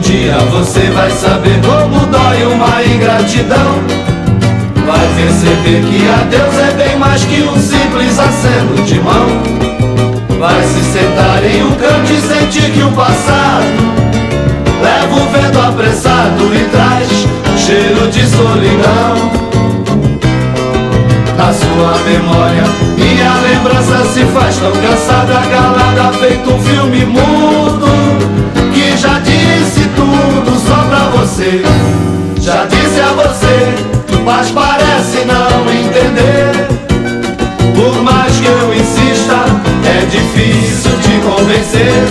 dia você vai saber como dói uma ingratidão. Vai perceber que a Deus é bem mais que um simples aceno de mão. Vai se sentar em um canto e sentir que o passado leva o vento apressado e traz cheiro de solidão. Na sua memória, minha lembrança se faz tão cansada, calada, feito um filme mudo, que já disse tudo só pra você. Já disse a você, mas parece não entender. Por mais que eu insista, é difícil te convencer.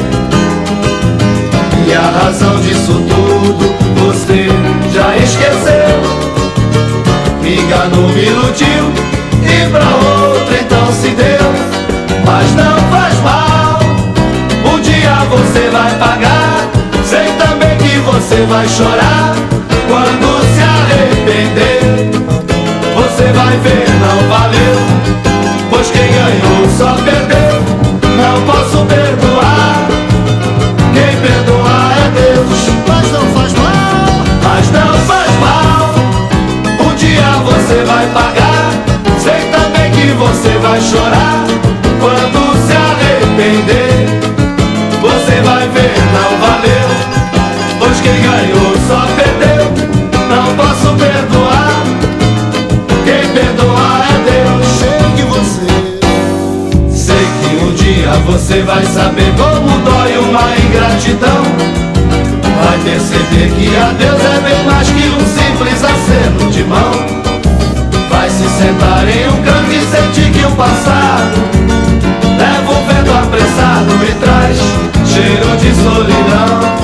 E a razão disso tudo você já esqueceu. Me enganou, me iludiu e pra outra então se deu. Mas não faz mal, um dia você vai pagar. Sei também que você vai chorar quando se arrepender. Você vai ver, não valeu, pois quem ganhou só perdeu. Não posso perdoar, quem perdoar é Deus. Mas não faz mal, Mas não faz mal, um dia você vai pagar. Sei também que você vai chorar quando se arrepender. Você vai ver, não valeu, pois quem ganhou só perdeu. Não posso perdoar, quem perdoar é Deus. sei que você Sei que um dia você vai saber como dói uma ingratidão. Vai perceber que a Deus é bem mais que um simples aceno de mão. Vai se sentar em um canto e sentir que o passado leva o vento apressado e traz cheiro de solidão.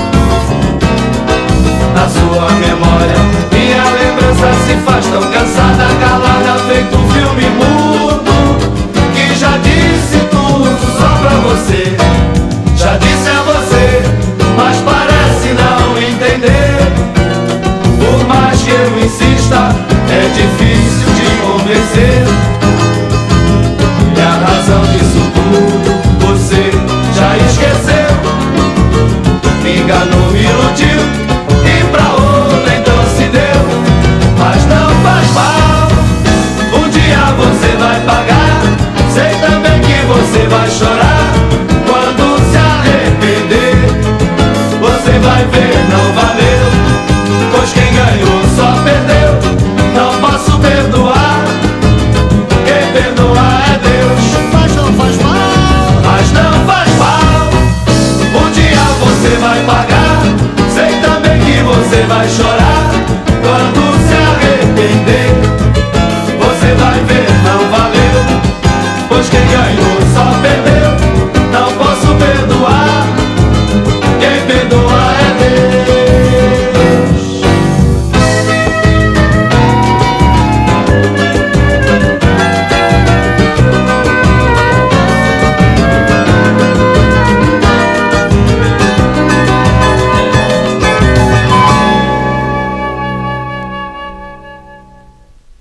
Na sua memória, minha lembrança se faz tão cansada, calada, feito um filme mudo, que já disse tudo só pra você. Já disse a você, mas parece não entender. Por mais que eu insista, é difícil te convencer. E a razão disso tudo você já esqueceu. Me enganou, me iludiu e pra outra então se deu. Mas não faz mal, um dia você vai pagar. Sei também que você vai chorar quando se arrepender. Você vai ver, não valeu, pois quem ganhou só perdeu. Não posso perdoar, quem perdoar é Deus. mas não faz mal, Mas não faz mal, um dia você vai pagar. Sei também que você vai chorar